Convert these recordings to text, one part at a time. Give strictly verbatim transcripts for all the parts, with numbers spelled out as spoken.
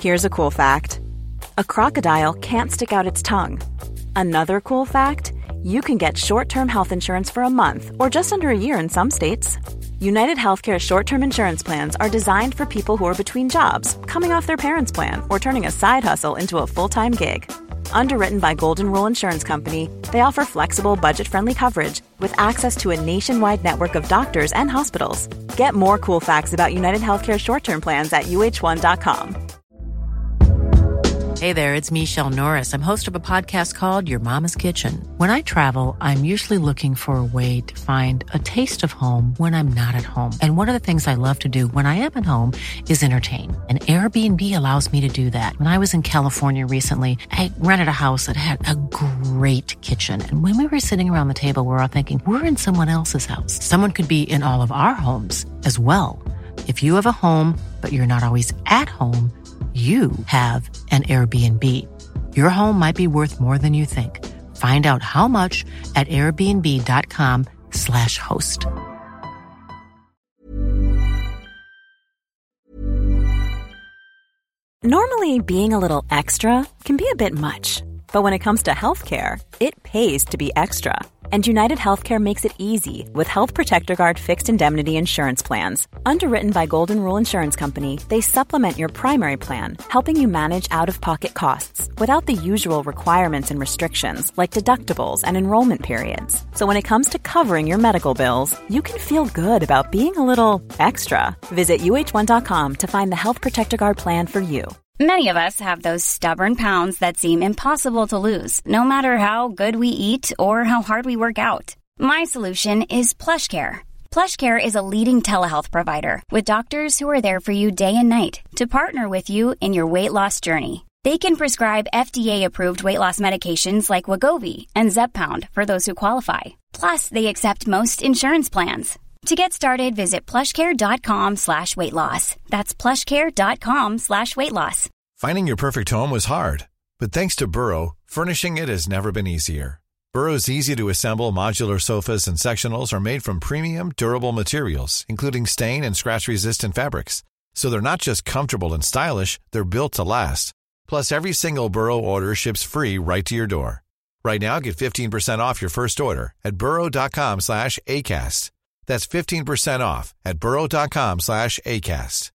Here's a cool fact. A crocodile can't stick out its tongue. Another cool fact, you can get short-term health insurance for a month or just under a year in some states. United Healthcare short-term insurance plans are designed for people who are between jobs, coming off their parents' plan, or turning a side hustle into a full-time gig. Underwritten by Golden Rule Insurance Company, they offer flexible, budget-friendly coverage with access to a nationwide network of doctors and hospitals. Get more cool facts about United Healthcare short-term plans at U H one dot com. Hey there, it's Michelle Norris. I'm host of a podcast called Your Mama's Kitchen. When I travel, I'm usually looking for a way to find a taste of home when I'm not at home. And one of the things I love to do when I am at home is entertain. And Airbnb allows me to do that. When I was in California recently, I rented a house that had a great kitchen. And when we were sitting around the table, we were all thinking, we're in someone else's house. Someone could be in all of our homes as well. If you have a home, but you're not always at home, you have an Airbnb. Your home might be worth more than you think. Find out how much at airbnb.com slash host. Normally, being a little extra can be a bit much. But when it comes to healthcare, it pays to be extra. And United Healthcare makes it easy with Health Protector Guard fixed indemnity insurance plans. Underwritten by Golden Rule Insurance Company, they supplement your primary plan, helping you manage out-of-pocket costs without the usual requirements and restrictions like deductibles and enrollment periods. So when it comes to covering your medical bills, you can feel good about being a little extra. Visit U H one dot com to find the Health Protector Guard plan for you. Many of us have those stubborn pounds that seem impossible to lose, no matter how good we eat or how hard we work out. My solution is PlushCare. PlushCare is a leading telehealth provider with doctors who are there for you day and night to partner with you in your weight loss journey. They can prescribe F D A-approved weight loss medications like Wegovy and Zepbound for those who qualify. Plus, they accept most insurance plans. To get started, visit plushcare.com slash weight loss. That's plushcare.com slash weight loss. Finding your perfect home was hard, but thanks to Burrow, furnishing it has never been easier. Burrow's easy-to-assemble modular sofas and sectionals are made from premium, durable materials, including stain and scratch-resistant fabrics. So they're not just comfortable and stylish, they're built to last. Plus, every single Burrow order ships free right to your door. Right now, get fifteen percent off your first order at burrow.com slash ACAST. That's fifteen percent off at burrow.com slash ACAST.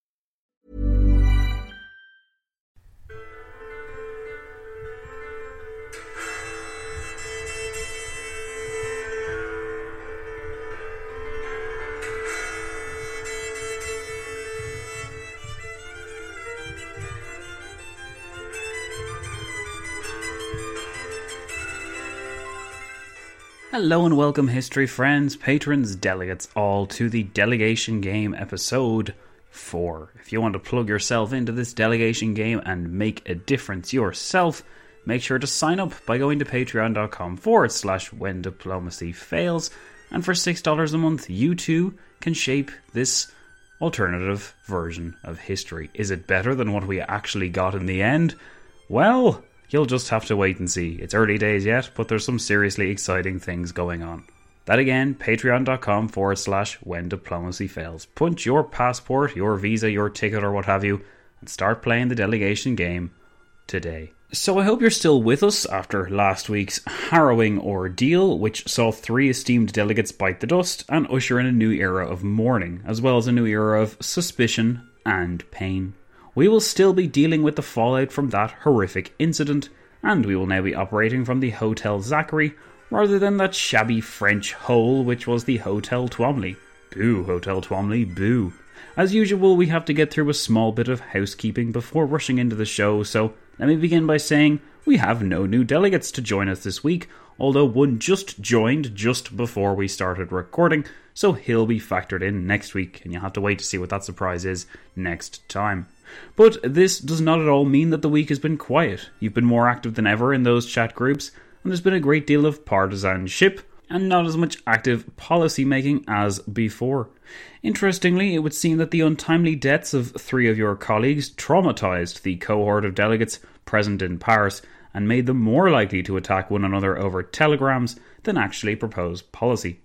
Hello and welcome, history friends, patrons, delegates, all to the Delegation Game episode four. If you want to plug yourself into this delegation game and make a difference yourself, make sure to sign up by going to patreon.com forward slash when diplomacy fails, and for six dollars a month, you too can shape this alternative version of history. Is it better than what we actually got in the end? Well, you'll just have to wait and see. It's early days yet, but there's some seriously exciting things going on. That again, patreon.com forward slash when diplomacy fails. Punch your passport, your visa, your ticket or what have you, and start playing the delegation game today. So I hope you're still with us after last week's harrowing ordeal, which saw three esteemed delegates bite the dust and usher in a new era of mourning, as well as a new era of suspicion and pain. We will still be dealing with the fallout from that horrific incident, and we will now be operating from the Hotel Zachary, rather than that shabby French hole which was the Hotel Twomley. Boo, Hotel Twomley, boo. As usual, we have to get through a small bit of housekeeping before rushing into the show, so let me begin by saying we have no new delegates to join us this week, although one just joined just before we started recording, so he'll be factored in next week, and you'll have to wait to see what that surprise is next time. But this does not at all mean that the week has been quiet. You've been more active than ever in those chat groups, and there's been a great deal of partisanship, and not as much active policy making as before. Interestingly, it would seem that the untimely deaths of three of your colleagues traumatised the cohort of delegates present in Paris, and made them more likely to attack one another over telegrams than actually propose policy.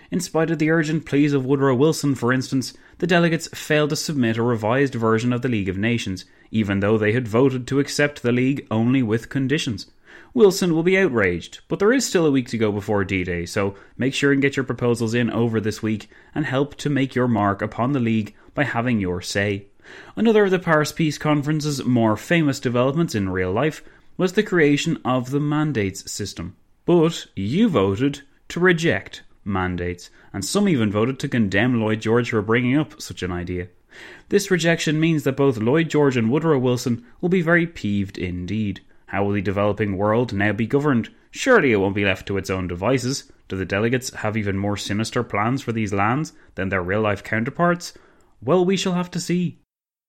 In spite of the urgent pleas of Woodrow Wilson, for instance, the delegates failed to submit a revised version of the League of Nations, even though they had voted to accept the League only with conditions. Wilson will be outraged, but there is still a week to go before D-Day, so make sure and get your proposals in over this week and help to make your mark upon the League by having your say. Another of the Paris Peace Conference's more famous developments in real life was the creation of the mandates system. But you voted to reject mandates, and some even voted to condemn Lloyd George for bringing up such an idea. This rejection means that both Lloyd George and Woodrow Wilson will be very peeved indeed. How will the developing world now be governed? Surely it won't be left to its own devices. Do the delegates have even more sinister plans for these lands than their real-life counterparts? Well, we shall have to see.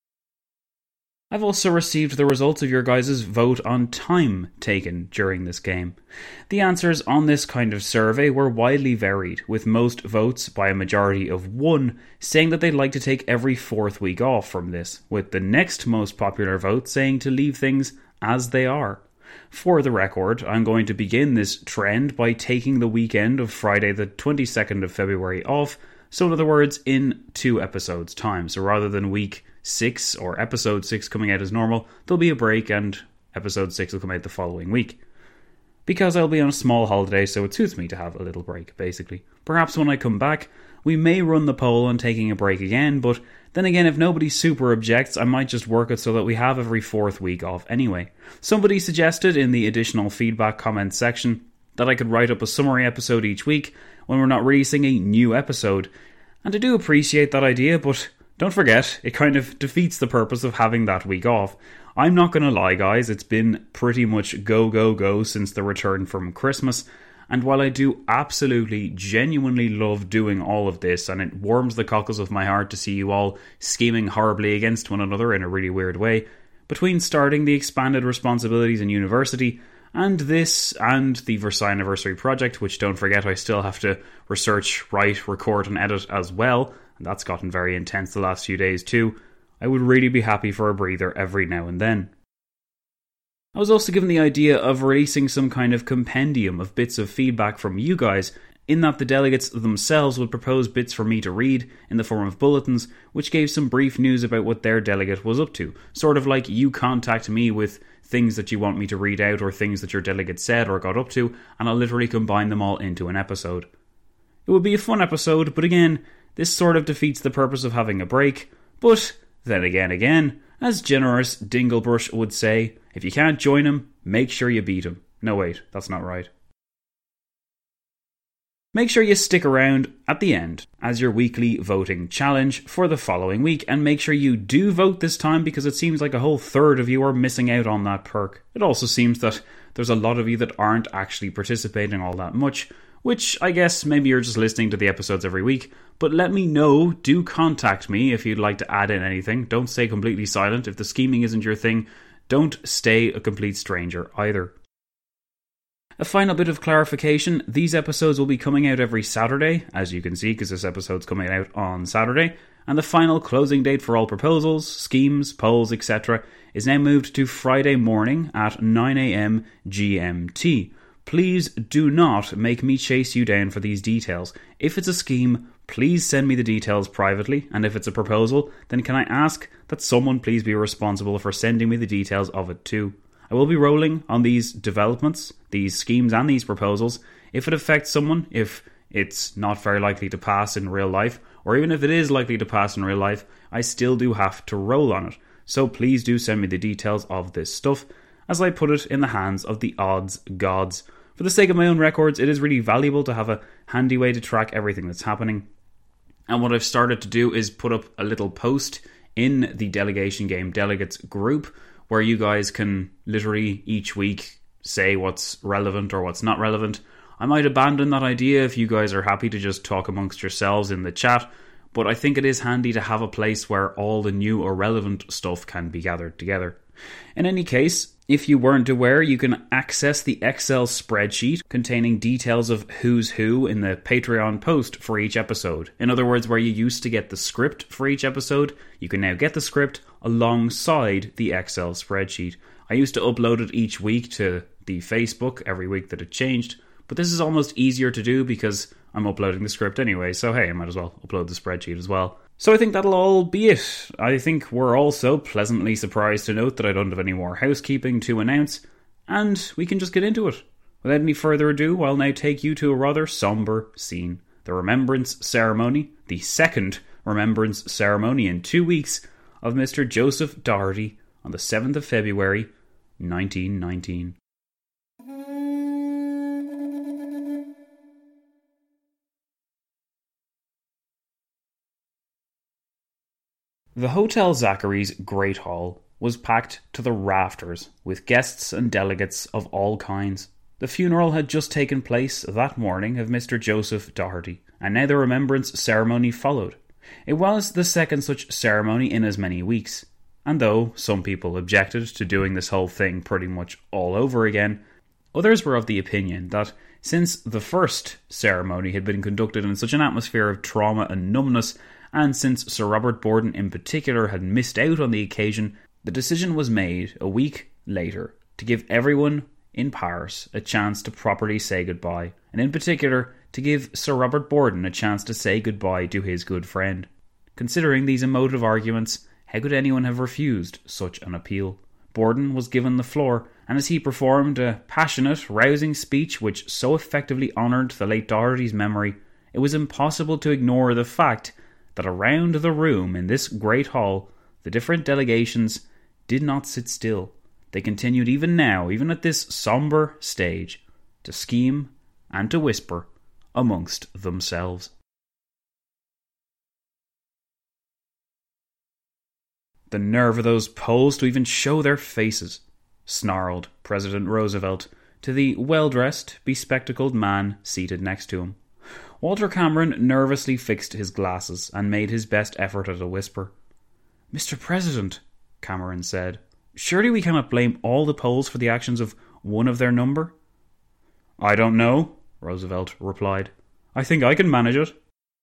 I've also received the results of your guys' vote on time taken during this game. The answers on this kind of survey were widely varied, with most votes by a majority of one saying that they'd like to take every fourth week off from this, with the next most popular vote saying to leave things as they are. For the record, I'm going to begin this trend by taking the weekend of Friday the twenty-second of February off, so in other words, in two episodes' time. So rather than week six or episode six coming out as normal, there'll be a break and episode six will come out the following week. Because I'll be on a small holiday, so it suits me to have a little break, basically. Perhaps when I come back, we may run the poll on taking a break again, but then again, if nobody super objects, I might just work it so that we have every fourth week off anyway. Somebody suggested in the additional feedback comments section that I could write up a summary episode each week when we're not releasing a new episode. And I do appreciate that idea, but don't forget, it kind of defeats the purpose of having that week off. I'm not going to lie, guys, it's been pretty much go, go, go since the return from Christmas. And while I do absolutely, genuinely love doing all of this, and it warms the cockles of my heart to see you all scheming horribly against one another in a really weird way, between starting the expanded responsibilities in university and this and the Versailles Anniversary project, which don't forget I still have to research, write, record and edit as well, and that's gotten very intense the last few days too, I would really be happy for a breather every now and then. I was also given the idea of releasing some kind of compendium of bits of feedback from you guys, in that the delegates themselves would propose bits for me to read in the form of bulletins, which gave some brief news about what their delegate was up to. Sort of like you contact me with things that you want me to read out or things that your delegate said or got up to, and I'll literally combine them all into an episode. It would be a fun episode, but again, this sort of defeats the purpose of having a break. But then again, again, as generous Dinglebrush would say, if you can't join him, make sure you beat him. No, wait, that's not right. Make sure you stick around at the end as your weekly voting challenge for the following week, and make sure you do vote this time because it seems like a whole third of you are missing out on that perk. It also seems that there's a lot of you that aren't actually participating all that much, which I guess maybe you're just listening to the episodes every week, but let me know, do contact me if you'd like to add in anything. Don't stay completely silent. If the scheming isn't your thing, don't stay a complete stranger either. A final bit of clarification, these episodes will be coming out every Saturday, as you can see, because this episode's coming out on Saturday, and the final closing date for all proposals, schemes, polls, et cetera is now moved to Friday morning at nine a.m. G M T. Please do not make me chase you down for these details. If it's a scheme, please send me the details privately, and if it's a proposal, then can I ask that someone please be responsible for sending me the details of it too. I will be rolling on these developments, these schemes and these proposals. If it affects someone, if it's not very likely to pass in real life, or even if it is likely to pass in real life, I still do have to roll on it. So please do send me the details of this stuff, as I put it in the hands of the odds gods. For the sake of my own records, it is really valuable to have a handy way to track everything that's happening. And what I've started to do is put up a little post in the Delegation Game Delegates group, where you guys can literally each week say what's relevant or what's not relevant. I might abandon that idea if you guys are happy to just talk amongst yourselves in the chat, but I think it is handy to have a place where all the new or relevant stuff can be gathered together. In any case, if you weren't aware, you can access the Excel spreadsheet containing details of who's who in the Patreon post for each episode. In other words, where you used to get the script for each episode, you can now get the script alongside the Excel spreadsheet. I used to upload it each week to the Facebook every week that it changed, but this is almost easier to do because I'm uploading the script anyway, so hey, I might as well upload the spreadsheet as well. So I think that'll all be it. I think we're also pleasantly surprised to note that I don't have any more housekeeping to announce, and we can just get into it. Without any further ado, I'll now take you to a rather sombre scene. The Remembrance Ceremony, the second Remembrance Ceremony in two weeks of Mister Joseph Doherty on the seventh of February, nineteen nineteen. The Hotel Zachary's Great Hall was packed to the rafters with guests and delegates of all kinds. The funeral had just taken place that morning of Mister Joseph Doherty, and now the remembrance ceremony followed. It was the second such ceremony in as many weeks, and though some people objected to doing this whole thing pretty much all over again, others were of the opinion that since the first ceremony had been conducted in such an atmosphere of trauma and numbness, and since Sir Robert Borden in particular had missed out on the occasion, the decision was made a week later to give everyone in Paris a chance to properly say goodbye, and in particular to give Sir Robert Borden a chance to say goodbye to his good friend. Considering these emotive arguments, how could anyone have refused such an appeal? Borden was given the floor, and as he performed a passionate, rousing speech which so effectively honoured the late Doherty's memory, it was impossible to ignore the fact that around the room in this great hall, the different delegations did not sit still. They continued even now, even at this sombre stage, to scheme and to whisper amongst themselves. The nerve of those Poles to even show their faces, snarled President Roosevelt to the well-dressed, bespectacled man seated next to him. Walter Cameron nervously fixed his glasses and made his best effort at a whisper. "Mister President," Cameron said, "surely we cannot blame all the Poles for the actions of one of their number?" "I don't know," Roosevelt replied. "I think I can manage it."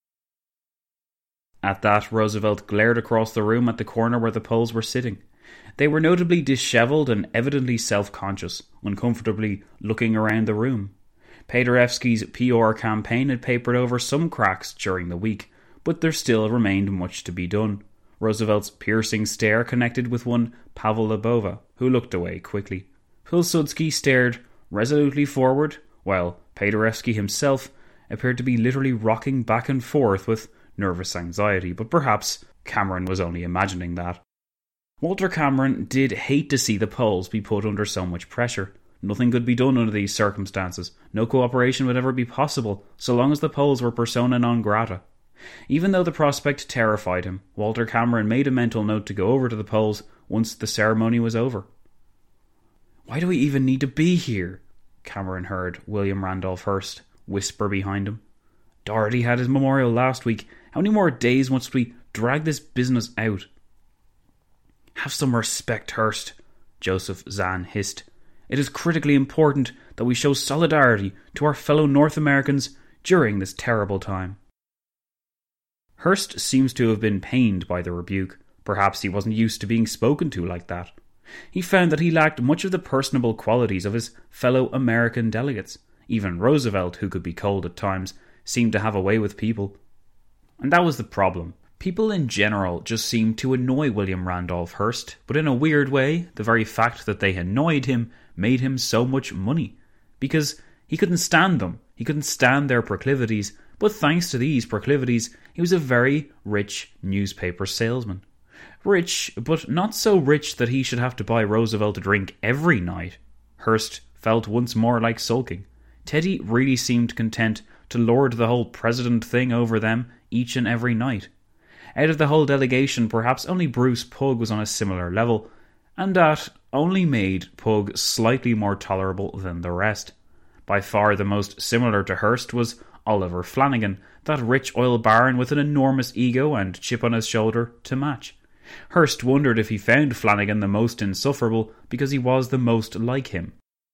At that, Roosevelt glared across the room at the corner where the Poles were sitting. They were notably dishevelled and evidently self-conscious, uncomfortably looking around the room. Paderewski's P R campaign had papered over some cracks during the week, but there still remained much to be done. Roosevelt's piercing stare connected with one Pavel Lebova, who looked away quickly. Pilsudski stared resolutely forward, while Paderewski himself appeared to be literally rocking back and forth with nervous anxiety, but perhaps Cameron was only imagining that. Walter Cameron did hate to see the Poles be put under so much pressure. Nothing could be done under these circumstances. No cooperation would ever be possible, so long as the Poles were persona non grata. Even though the prospect terrified him, Walter Cameron made a mental note to go over to the Poles once the ceremony was over. "Why do we even need to be here?" Cameron heard William Randolph Hearst whisper behind him. "Doherty had his memorial last week. How many more days must we drag this business out?" "Have some respect, Hearst," Joseph Zahn hissed. "It is critically important that we show solidarity to our fellow North Americans during this terrible time." Hearst seems to have been pained by the rebuke. Perhaps he wasn't used to being spoken to like that. He found that he lacked much of the personable qualities of his fellow American delegates. Even Roosevelt, who could be cold at times, seemed to have a way with people. And that was the problem. People in general just seemed to annoy William Randolph Hearst, but in a weird way, the very fact that they annoyed him made him so much money. Because he couldn't stand them, he couldn't stand their proclivities, but thanks to these proclivities, he was a very rich newspaper salesman. Rich, but not so rich that he should have to buy Roosevelt a drink every night. Hearst felt once more like sulking. Teddy really seemed content to lord the whole president thing over them each and every night. Out of the whole delegation, perhaps only Bruce Pugh was on a similar level, and that only made Pugh slightly more tolerable than the rest. By far the most similar to Hearst was Oliver Flanagan, that rich oil baron with an enormous ego and chip on his shoulder to match. Hearst wondered if he found Flanagan the most insufferable because he was the most like him.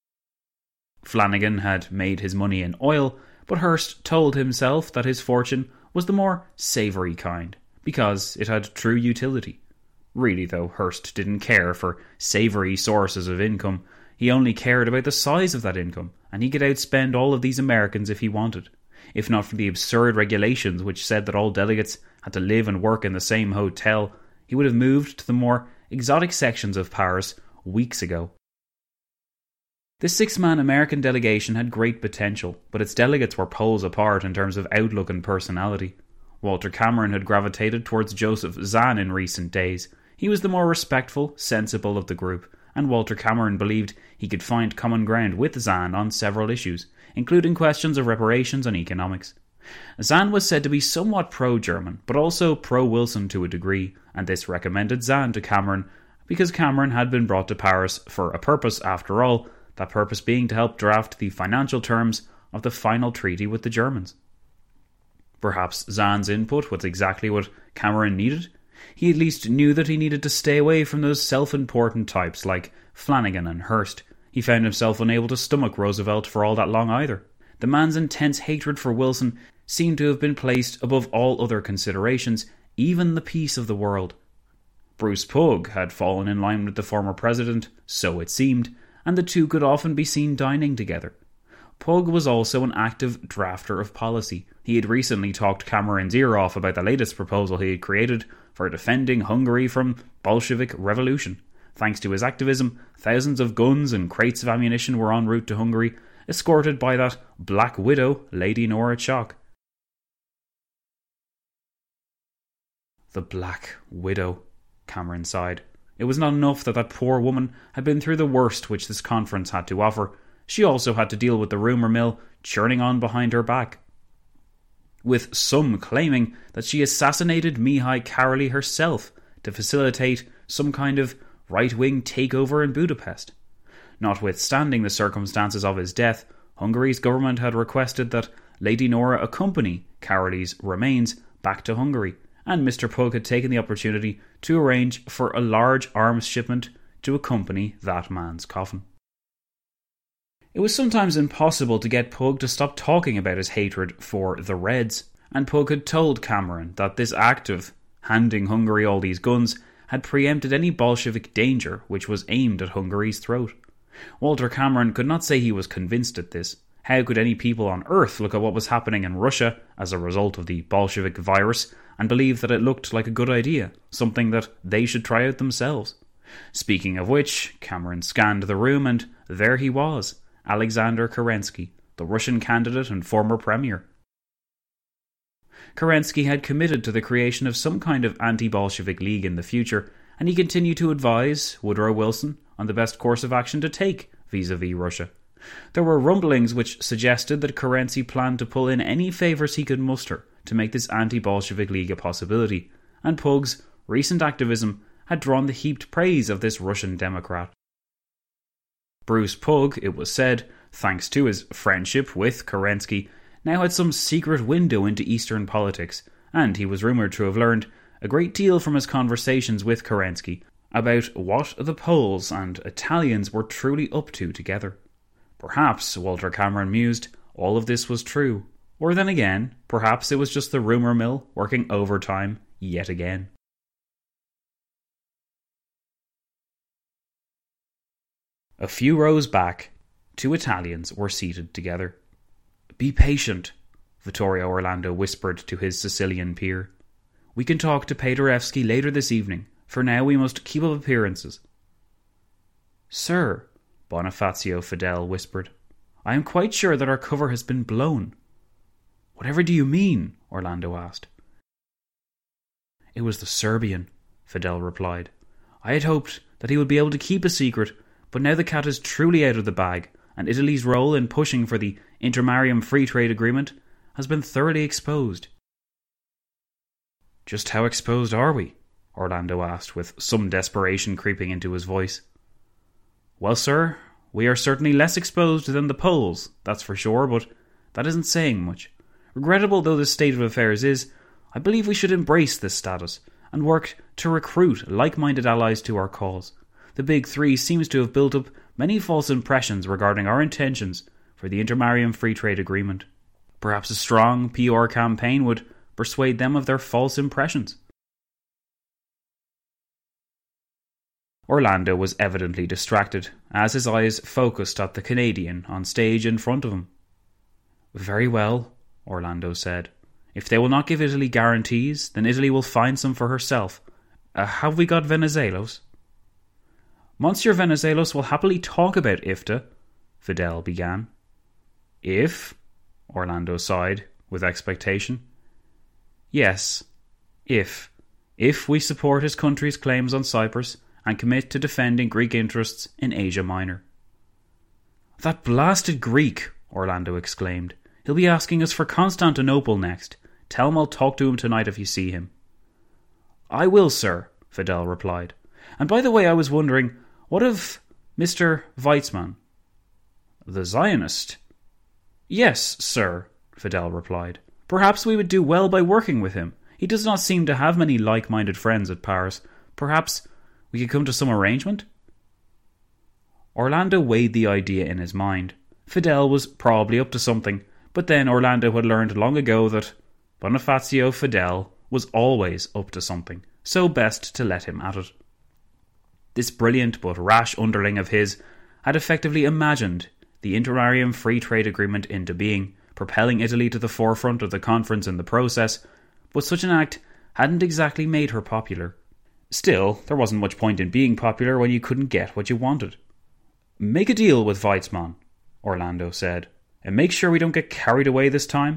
Flanagan had made his money in oil, but Hearst told himself that his fortune was the more savoury kind, because it had true utility. Really, though, Hearst didn't care for savoury sources of income. He only cared about the size of that income, and he could outspend all of these Americans if he wanted. If not for the absurd regulations which said that all delegates had to live and work in the same hotel, he would have moved to the more exotic sections of Paris weeks ago. This six-man American delegation had great potential, but its delegates were poles apart in terms of outlook and personality. Walter Cameron had gravitated towards Joseph Zahn in recent days. He was the more respectful, sensible of the group, and Walter Cameron believed he could find common ground with Zahn on several issues, including questions of reparations and economics. Zahn was said to be somewhat pro-German, but also pro-Wilson to a degree, and this recommended Zahn to Cameron because Cameron had been brought to Paris for a purpose after all, that purpose being to help draft the financial terms of the final treaty with the Germans. Perhaps Zahn's input was exactly what Cameron needed. He at least knew that he needed to stay away from those self-important types like Flanagan and Hearst. He found himself unable to stomach Roosevelt for all that long either. The man's intense hatred for Wilson seemed to have been placed above all other considerations, even the peace of the world. Bruce Pugh had fallen in line with the former president, so it seemed, and the two could often be seen dining together. Pugh was also an active drafter of policy. He had recently talked Cameron's ear off about the latest proposal he had created for defending Hungary from Bolshevik revolution. Thanks to his activism, thousands of guns and crates of ammunition were en route to Hungary, escorted by that Black Widow, Lady Nora Chock. The Black Widow, Cameron sighed. It was not enough that that poor woman had been through the worst which this conference had to offer. She also had to deal with the rumour mill churning on behind her back, with some claiming that she assassinated Mihai Károlyi herself to facilitate some kind of right-wing takeover in Budapest. Notwithstanding the circumstances of his death, Hungary's government had requested that Lady Nora accompany Károlyi's remains back to Hungary, and Mister Pugh had taken the opportunity to arrange for a large arms shipment to accompany that man's coffin. It was sometimes impossible to get Pugh to stop talking about his hatred for the Reds, and Pugh had told Cameron that this act of handing Hungary all these guns had preempted any Bolshevik danger which was aimed at Hungary's throat. Walter Cameron could not say he was convinced at this. How could any people on earth look at what was happening in Russia as a result of the Bolshevik virus and believe that it looked like a good idea, something that they should try out themselves? Speaking of which, Cameron scanned the room and there he was, Alexander Kerensky, the Russian candidate and former premier. Kerensky had committed to the creation of some kind of anti-Bolshevik league in the future, and he continued to advise Woodrow Wilson on the best course of action to take vis-à-vis Russia. There were rumblings which suggested that Kerensky planned to pull in any favours he could muster to make this anti-Bolshevik league a possibility, and Pugh's recent activism had drawn the heaped praise of this Russian Democrat. Bruce Pugh, it was said, thanks to his friendship with Kerensky, now had some secret window into Eastern politics, and he was rumoured to have learned a great deal from his conversations with Kerensky about what the Poles and Italians were truly up to together. Perhaps, Walter Cameron mused, all of this was true. Or then again, perhaps it was just the rumour mill working overtime yet again. A few rows back, two Italians were seated together. "Be patient," Vittorio Orlando whispered to his Sicilian peer. "We can talk to Paderewski later this evening. For now we must keep up appearances." "Sir," Bonifacio Fidel whispered, "I am quite sure that our cover has been blown." "Whatever do you mean?" Orlando asked. "It was the Serbian," Fidel replied. "I had hoped that he would be able to keep a secret, but now the cat is truly out of the bag, and Italy's role in pushing for the Intermarium Free Trade Agreement has been thoroughly exposed." "Just how exposed are we?" Orlando asked, with some desperation creeping into his voice. "Well, sir, we are certainly less exposed than the Poles, that's for sure, but that isn't saying much. Regrettable though this state of affairs is, I believe we should embrace this status and work to recruit like-minded allies to our cause. The Big Three seems to have built up many false impressions regarding our intentions for the Intermarium Free Trade Agreement. Perhaps a strong P R campaign would persuade them of their false impressions." Orlando was evidently distracted, as his eyes focused at the Canadian on stage in front of him. "Very well," Orlando said. "If they will not give Italy guarantees, then Italy will find some for herself. Uh, have we got Venizelos?" "Monsieur Venizelos will happily talk about I F T A," Fidel began. "If?" Orlando sighed, with expectation. "Yes, if. If we support his country's claims on Cyprus and commit to defending Greek interests in Asia Minor." "That blasted Greek!" Orlando exclaimed. "He'll be asking us for Constantinople next. Tell him I'll talk to him tonight if you see him." "I will, sir," Fidel replied. "And by the way, I was wondering, what of Mister Weizmann?" "The Zionist?" "Yes, sir," Fidel replied. "Perhaps we would do well by working with him. He does not seem to have many like-minded friends at Paris. Perhaps we could come to some arrangement?" Orlando weighed the idea in his mind. Fidel was probably up to something, but then Orlando had learned long ago that Bonifacio Fidel was always up to something, so best to let him at it. This brilliant but rash underling of his had effectively imagined the Interamerium Free Trade Agreement into being, propelling Italy to the forefront of the conference in the process, but such an act hadn't exactly made her popular. Still, there wasn't much point in being popular when you couldn't get what you wanted. "Make a deal with Weizmann," Orlando said, "and make sure we don't get carried away this time."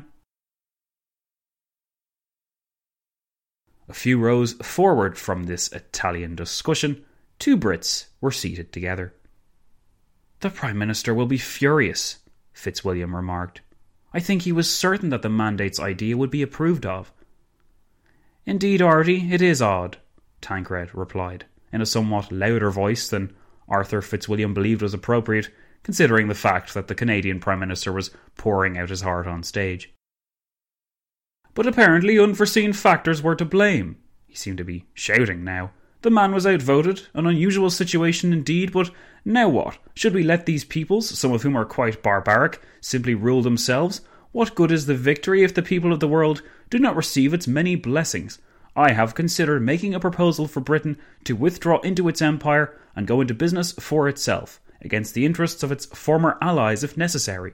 A few rows forward from this Italian discussion, two Brits were seated together. "The Prime Minister will be furious," Fitzwilliam remarked. "I think he was certain that the mandate's idea would be approved of." "Indeed, Artie, it is odd," Tancred replied, in a somewhat louder voice than Arthur Fitzwilliam believed was appropriate, considering the fact that the Canadian Prime Minister was pouring out his heart on stage. "But apparently unforeseen factors were to blame." He seemed to be shouting now. "The man was outvoted, an unusual situation indeed, but now what? Should we let these peoples, some of whom are quite barbaric, simply rule themselves? What good is the victory if the people of the world do not receive its many blessings? I have considered making a proposal for Britain to withdraw into its empire and go into business for itself, against the interests of its former allies if necessary."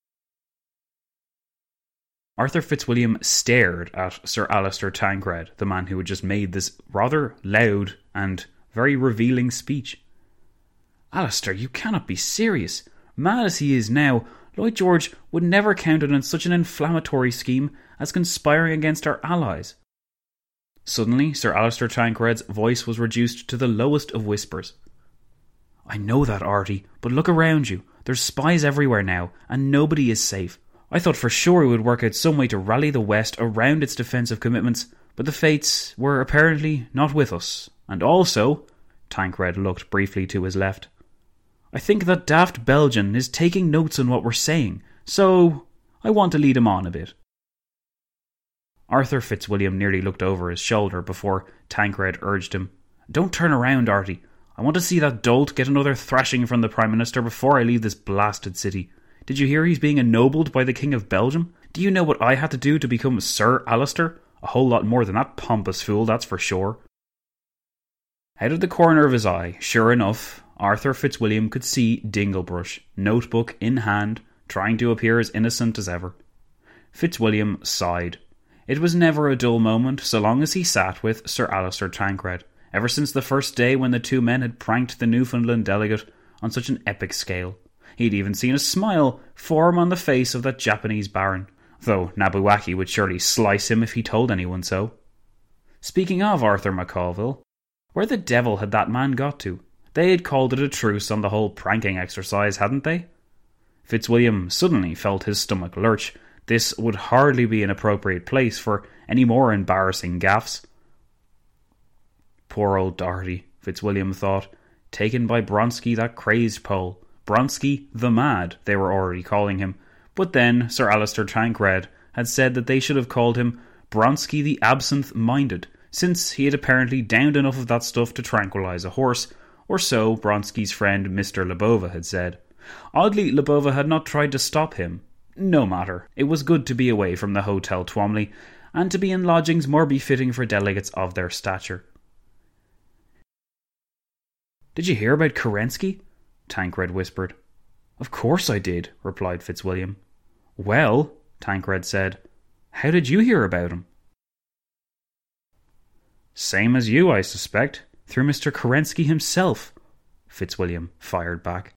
Arthur Fitzwilliam stared at Sir Alistair Tancred, the man who had just made this rather loud and very revealing speech. "Alistair, you cannot be serious. Mad as he is now, Lloyd George would never countenance such an inflammatory scheme as conspiring against our allies." Suddenly, Sir Alistair Tancred's voice was reduced to the lowest of whispers. "I know that, Artie, but look around you. There's spies everywhere now, and nobody is safe. I thought for sure we would work out some way to rally the West around its defensive commitments, but the fates were apparently not with us. And also," Tancred looked briefly to his left, "I think that daft Belgian is taking notes on what we're saying, so I want to lead him on a bit." Arthur Fitzwilliam nearly looked over his shoulder before Tancred urged him, "Don't turn around, Artie. I want to see that dolt get another thrashing from the Prime Minister before I leave this blasted city. Did you hear he's being ennobled by the King of Belgium? Do you know what I had to do to become Sir Alistair? A whole lot more than that pompous fool, that's for sure." Out of the corner of his eye, sure enough, Arthur Fitzwilliam could see Dinglebrush, notebook in hand, trying to appear as innocent as ever. Fitzwilliam sighed. It was never a dull moment so long as he sat with Sir Alistair Tancred, ever since the first day when the two men had pranked the Newfoundland delegate on such an epic scale. He'd even seen a smile form on the face of that Japanese baron, though Nabuaki would surely slice him if he told anyone so. Speaking of Arthur McCalville, where the devil had that man got to? They had called it a truce on the whole pranking exercise, hadn't they? Fitzwilliam suddenly felt his stomach lurch. This would hardly be an appropriate place for any more embarrassing gaffes. Poor old Doherty, Fitzwilliam thought, taken by Bronski, that crazed Pole. Bronski the Mad, they were already calling him. But then Sir Alistair Tancred had said that they should have called him Bronski the Absinthe-Minded, since he had apparently downed enough of that stuff to tranquilise a horse, or so Bronski's friend Mister Lebova had said. Oddly, Lebova had not tried to stop him. No matter, it was good to be away from the Hotel Twomley, and to be in lodgings more befitting for delegates of their stature. Did you hear about Kerensky? Tancred whispered. Of course I did, replied Fitzwilliam. Well, Tancred said, how did you hear about him? Same as you, I suspect, through Mister Kerensky himself, Fitzwilliam fired back.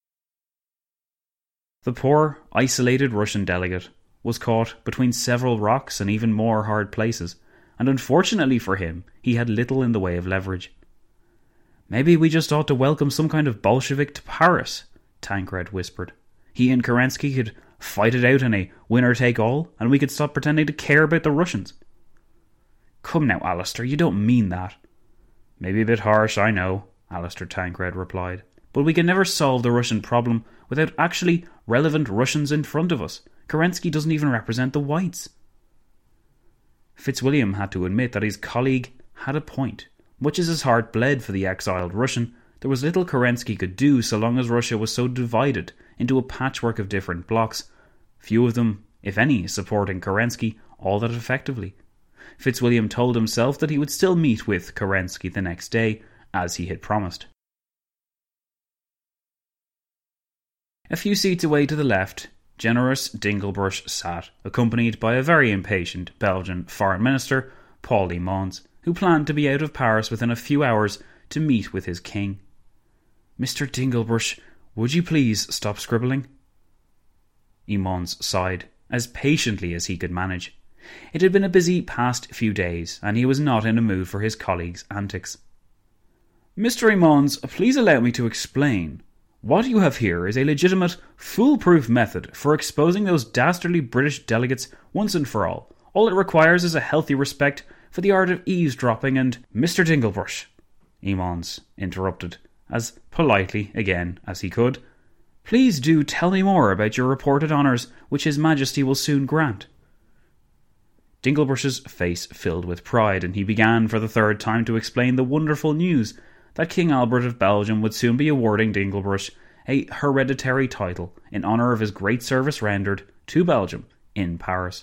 The poor, isolated Russian delegate was caught between several rocks and even more hard places, and unfortunately for him, he had little in the way of leverage. Maybe we just ought to welcome some kind of Bolshevik to Paris, Tancred whispered. He and Kerensky could fight it out in a winner-take-all, and we could stop pretending to care about the Russians. Come now, Alistair, you don't mean that. Maybe a bit harsh, I know, Alistair Tancred replied, but we can never solve the Russian problem without actually relevant Russians in front of us. Kerensky doesn't even represent the whites. Fitzwilliam had to admit that his colleague had a point. Much as his heart bled for the exiled Russian, there was little Kerensky could do so long as Russia was so divided into a patchwork of different blocs, few of them, if any, supporting Kerensky all that effectively. Fitzwilliam told himself that he would still meet with Kerensky the next day, as he had promised. A few seats away to the left, generous Dinkelbusch sat, accompanied by a very impatient Belgian Foreign Minister, Paul Limons, who planned to be out of Paris within a few hours to meet with his king. Mister Dinkelbusch, would you please stop scribbling? Limons sighed, as patiently as he could manage. It had been a busy past few days, and he was not in a mood for his colleague's antics. Mister Limons, please allow me to explain. What you have here is a legitimate, foolproof method for exposing those dastardly British delegates once and for all. All it requires is a healthy respect for the art of eavesdropping and... Mister Dinkelbusch, Limons interrupted, as politely again as he could. Please do tell me more about your reported honours, which His Majesty will soon grant. Dinkelbusch's face filled with pride, and he began for the third time to explain the wonderful news that King Albert of Belgium would soon be awarding Dinkelbusch a hereditary title in honour of his great service rendered to Belgium in Paris.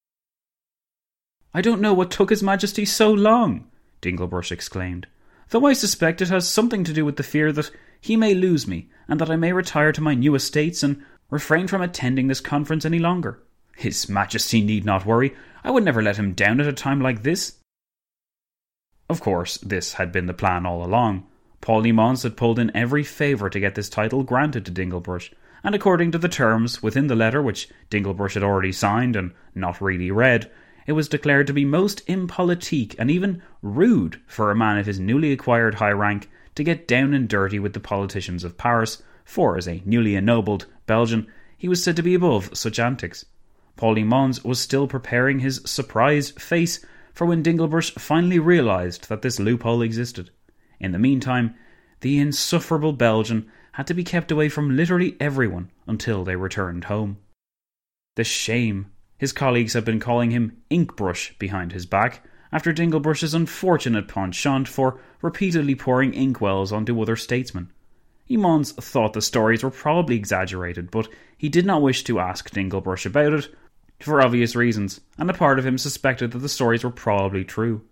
I don't know what took His Majesty so long, Dinkelbusch exclaimed, though I suspect it has something to do with the fear that he may lose me, and that I may retire to my new estates and refrain from attending this conference any longer. His Majesty need not worry. I would never let him down at a time like this. Of course, this had been the plan all along. Paul Limons had pulled in every favour to get this title granted to Dinkelbusch, and according to the terms within the letter which Dinkelbusch had already signed and not really read, it was declared to be most impolitique and even rude for a man of his newly acquired high rank to get down and dirty with the politicians of Paris, for as a newly ennobled Belgian, he was said to be above such antics. Paul Limons was still preparing his surprised face for when Dinkelbusch finally realised that this loophole existed. In the meantime, the insufferable Belgian had to be kept away from literally everyone until they returned home. The shame! His colleagues had been calling him Inkbrush behind his back, after Dinkelbusch's unfortunate penchant for repeatedly pouring inkwells onto other statesmen. Limons thought the stories were probably exaggerated, but he did not wish to ask Dinkelbusch about it, for obvious reasons, and a part of him suspected that the stories were probably true.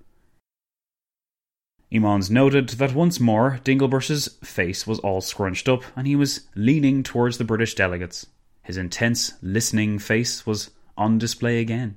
Limons noted that once more Dinkelbusch's face was all scrunched up, and he was leaning towards the British delegates. His intense, listening face was on display again.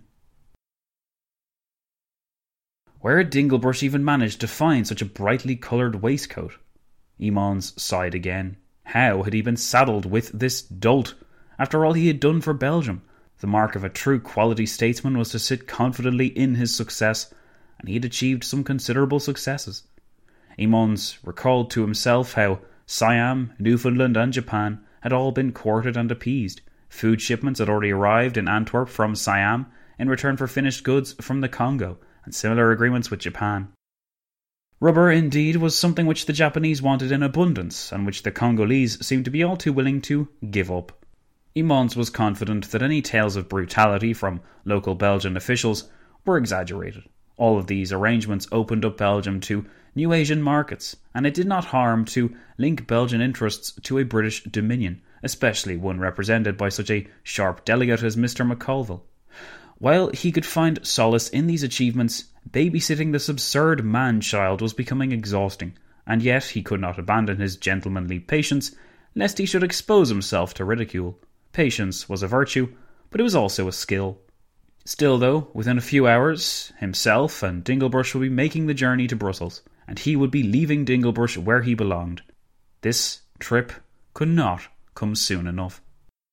Where had Dinkelbusch even managed to find such a brightly coloured waistcoat? Limons sighed again. How had he been saddled with this dolt? After all he had done for Belgium, the mark of a true quality statesman was to sit confidently in his success, and he had achieved some considerable successes. Limons recalled to himself how Siam, Newfoundland and Japan had all been courted and appeased. Food shipments had already arrived in Antwerp from Siam in return for finished goods from the Congo, and similar agreements with Japan. Rubber, indeed, was something which the Japanese wanted in abundance, and which the Congolese seemed to be all too willing to give up. Limons was confident that any tales of brutality from local Belgian officials were exaggerated. All of these arrangements opened up Belgium to new Asian markets, and it did not harm to link Belgian interests to a British dominion, especially one represented by such a sharp delegate as Mister McCulville. While he could find solace in these achievements, babysitting this absurd man-child was becoming exhausting, and yet he could not abandon his gentlemanly patience, lest he should expose himself to ridicule. Patience was a virtue, but it was also a skill. Still though, within a few hours, himself and Dinglebrush would be making the journey to Brussels, and he would be leaving Dinglebrush where he belonged. This trip could not come soon enough.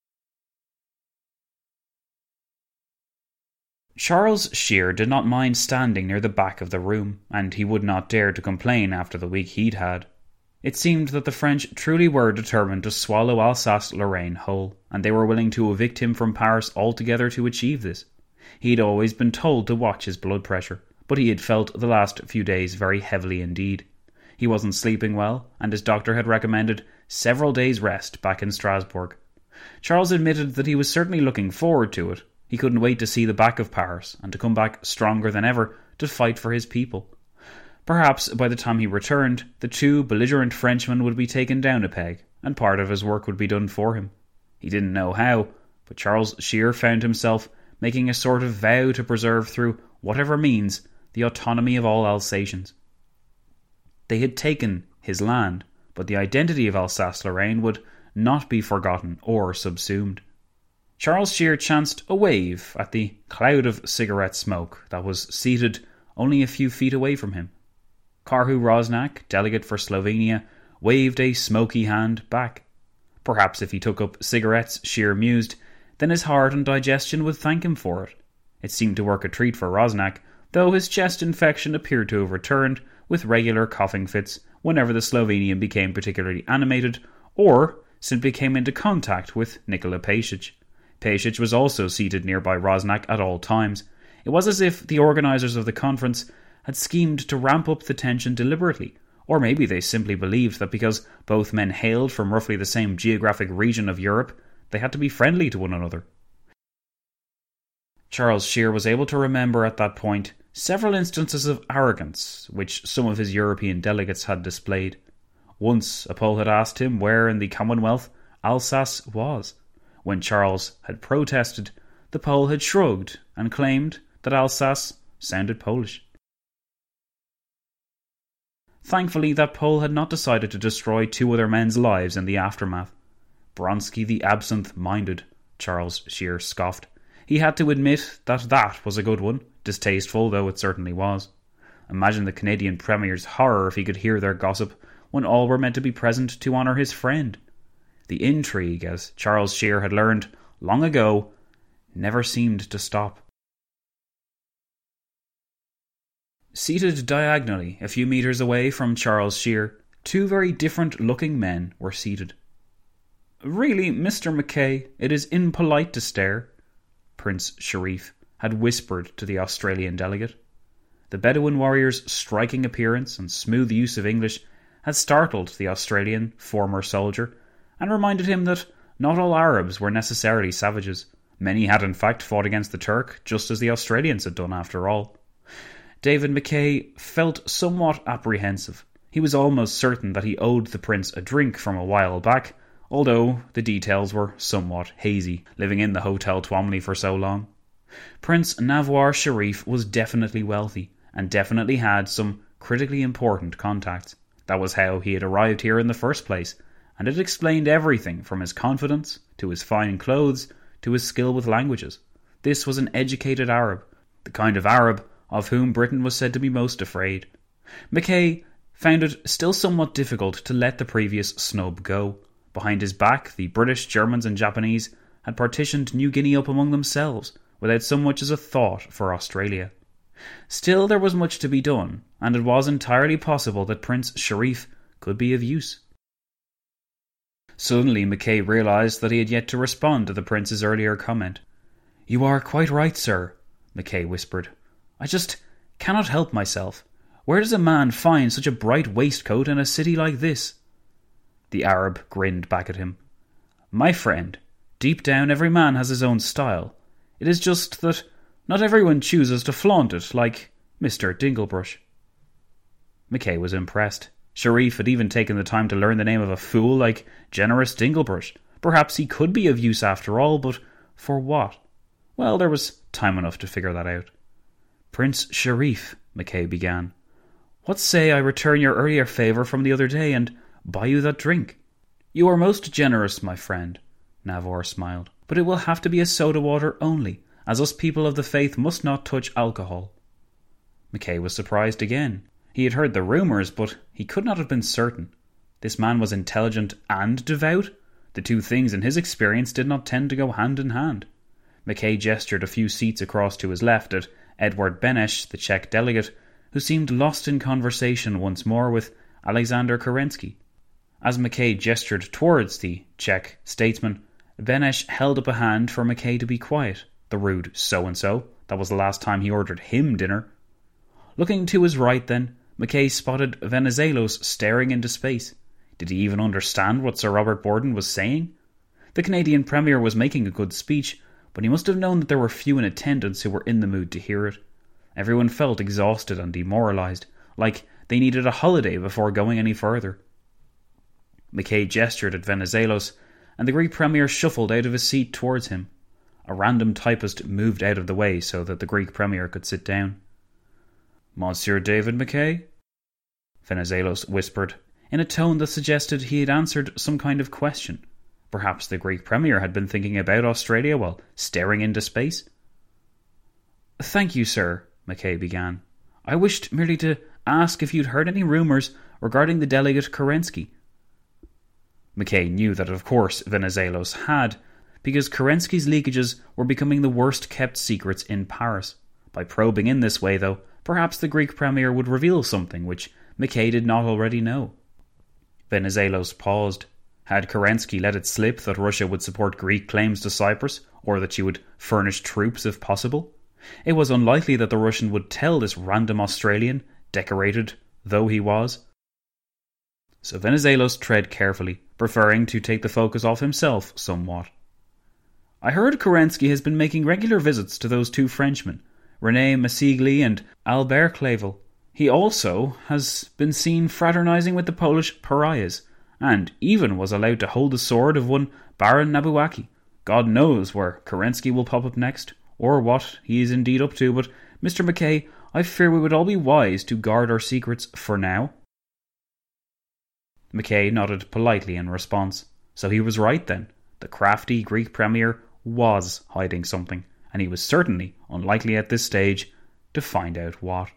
Charles Shear did not mind standing near the back of the room, and he would not dare to complain after the week he'd had. It seemed that the French truly were determined to swallow Alsace-Lorraine whole, and they were willing to evict him from Paris altogether to achieve this. He had always been told to watch his blood pressure, but he had felt the last few days very heavily indeed. He wasn't sleeping well, and his doctor had recommended several days' rest back in Strasbourg. Charles admitted that he was certainly looking forward to it. He couldn't wait to see the back of Paris, and to come back stronger than ever to fight for his people. Perhaps by the time he returned, the two belligerent Frenchmen would be taken down a peg, and part of his work would be done for him. He didn't know how, but Charles Shear found himself making a sort of vow to preserve through whatever means the autonomy of all Alsatians. They had taken his land, but the identity of Alsace-Lorraine would not be forgotten or subsumed. Charles Shear chanced a wave at the cloud of cigarette smoke that was seated only a few feet away from him. Karhu Rosnak, delegate for Slovenia, waved a smoky hand back. Perhaps if he took up cigarettes, Shear mused, then his heart and digestion would thank him for it. It seemed to work a treat for Rosnak, though his chest infection appeared to have returned with regular coughing fits whenever the Slovenian became particularly animated or simply came into contact with Nikola Pasic. Pasic was also seated nearby Rosnak at all times. It was as if the organisers of the conference had schemed to ramp up the tension deliberately, or maybe they simply believed that because both men hailed from roughly the same geographic region of Europe, they had to be friendly to one another. Charles Shear was able to remember at that point several instances of arrogance which some of his European delegates had displayed. Once a Pole had asked him where in the Commonwealth Alsace was. When Charles had protested, the Pole had shrugged and claimed that Alsace sounded Polish. Thankfully, that Pole had not decided to destroy two other men's lives in the aftermath. Bronski the absent-minded, Charles Shear scoffed. He had to admit that that was a good one, distasteful though it certainly was. Imagine the Canadian Premier's horror if he could hear their gossip when all were meant to be present to honour his friend. The intrigue, as Charles Shear had learned long ago, never seemed to stop. Seated diagonally a few metres away from Charles Shear, two very different-looking men were seated. "Really, Mister Mackay, it is impolite to stare," Prince Sharif had whispered to the Australian delegate. The Bedouin warrior's striking appearance and smooth use of English had startled the Australian former soldier, and reminded him that not all Arabs were necessarily savages. Many had in fact fought against the Turk, just as the Australians had done after all. David Mackay felt somewhat apprehensive. He was almost certain that he owed the prince a drink from a while back, although the details were somewhat hazy, living in the Hotel Twomley for so long. Prince Nawar Sharif was definitely wealthy, and definitely had some critically important contacts. That was how he had arrived here in the first place, and it explained everything from his confidence, to his fine clothes, to his skill with languages. This was an educated Arab, the kind of Arab of whom Britain was said to be most afraid. Mackay found it still somewhat difficult to let the previous snub go. Behind his back, the British, Germans and Japanese had partitioned New Guinea up among themselves, without so much as a thought for Australia. Still, there was much to be done, and it was entirely possible that Prince Sharif could be of use. Suddenly Mackay realised that he had yet to respond to the prince's earlier comment. "You are quite right, sir," Mackay whispered. "I just cannot help myself. Where does a man find such a bright waistcoat in a city like this?" The Arab grinned back at him. "My friend, deep down every man has his own style. It is just that not everyone chooses to flaunt it like Mister Dinglebrush." Mackay was impressed. Sharif had even taken the time to learn the name of a fool like Generous Dinglebrush. Perhaps he could be of use after all, but for what? Well, there was time enough to figure that out. "Prince Sharif," Mackay began. What say I return your earlier favour from the other day and buy you that drink? You are most generous, my friend, Navor smiled, but it will have to be a soda water only, as us people of the faith must not touch alcohol. Mackay was surprised again. He had heard the rumours, but he could not have been certain. This man was intelligent and devout? The two things in his experience did not tend to go hand in hand. Mackay gestured a few seats across to his left at Edward Beneš, the Czech delegate, who seemed lost in conversation once more with Alexander Kerensky. As Mackay gestured towards the Czech statesman, Beneš held up a hand for Mackay to be quiet. The rude so-and-so. That was the last time he ordered him dinner. Looking to his right then, Mackay spotted Venizelos staring into space. Did he even understand what Sir Robert Borden was saying? The Canadian Premier was making a good speech, but he must have known that there were few in attendance who were in the mood to hear it. Everyone felt exhausted and demoralised, like they needed a holiday before going any further. Mackay gestured at Venizelos, and the Greek Premier shuffled out of his seat towards him. A random typist moved out of the way so that the Greek Premier could sit down. Monsieur David Mackay? Venizelos whispered, in a tone that suggested he had answered some kind of question. Perhaps the Greek Premier had been thinking about Australia while staring into space. Thank you, sir, Mackay began. I wished merely to ask if you'd heard any rumours regarding the delegate Kerensky. Mackay knew that of course Venizelos had, because Kerensky's leakages were becoming the worst-kept secrets in Paris. By probing in this way, though, perhaps the Greek Premier would reveal something which Mackay did not already know. Venizelos paused. Had Kerensky let it slip that Russia would support Greek claims to Cyprus, or that she would furnish troops if possible? It was unlikely that the Russian would tell this random Australian, decorated though he was. So Venizelos tread carefully, preferring to take the focus off himself somewhat. I heard Kerensky has been making regular visits to those two Frenchmen, René Massigli and Albert Clavel. He also has been seen fraternising with the Polish pariahs, and even was allowed to hold the sword of one Baron Nabuaki. God knows where Kerensky will pop up next, or what he is indeed up to, but Mister Mackay, I fear we would all be wise to guard our secrets for now. Mackay nodded politely in response. So he was right then. The crafty Greek Premier was hiding something, and he was certainly unlikely at this stage to find out what.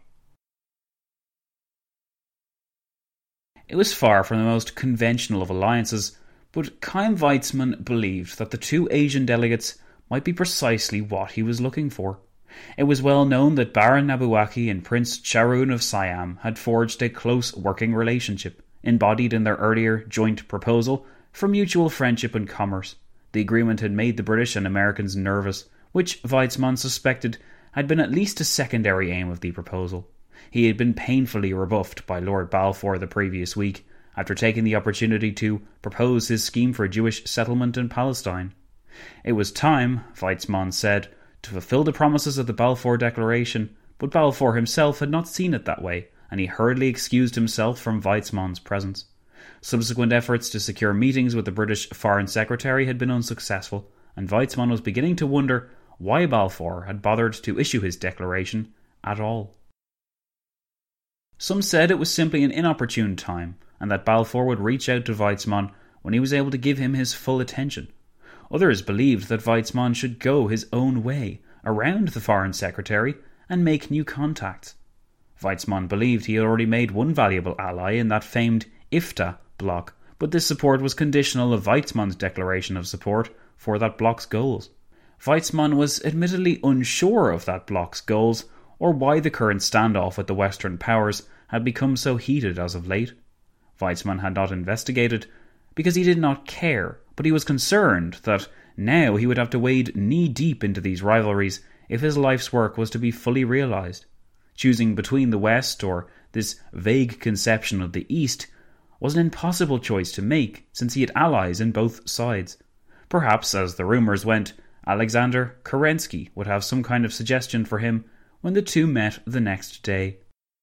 It was far from the most conventional of alliances, but Chaim Weizmann believed that the two Asian delegates might be precisely what he was looking for. It was well known that Baron Nabuaki and Prince Charoon of Siam had forged a close working relationship, embodied in their earlier joint proposal for mutual friendship and commerce. The agreement had made the British and Americans nervous, which Weizmann suspected had been at least a secondary aim of the proposal. He had been painfully rebuffed by Lord Balfour the previous week, after taking the opportunity to propose his scheme for a Jewish settlement in Palestine. It was time, Weizmann said, to fulfill the promises of the Balfour Declaration, but Balfour himself had not seen it that way, and he hurriedly excused himself from Weizmann's presence. Subsequent efforts to secure meetings with the British Foreign Secretary had been unsuccessful, and Weizmann was beginning to wonder why Balfour had bothered to issue his declaration at all. Some said it was simply an inopportune time, and that Balfour would reach out to Weizmann when he was able to give him his full attention. Others believed that Weizmann should go his own way, around the Foreign Secretary, and make new contacts. Weizmann believed he had already made one valuable ally in that famed I F T A bloc, but this support was conditional of Weizmann's declaration of support for that bloc's goals. Weizmann was admittedly unsure of that bloc's goals, or why the current standoff with the Western powers had become so heated as of late. Weizmann had not investigated, because he did not care, but he was concerned that now he would have to wade knee-deep into these rivalries if his life's work was to be fully realised. Choosing between the West or this vague conception of the East was an impossible choice to make, since he had allies in both sides. Perhaps, as the rumours went, Alexander Kerensky would have some kind of suggestion for him when the two met the next day.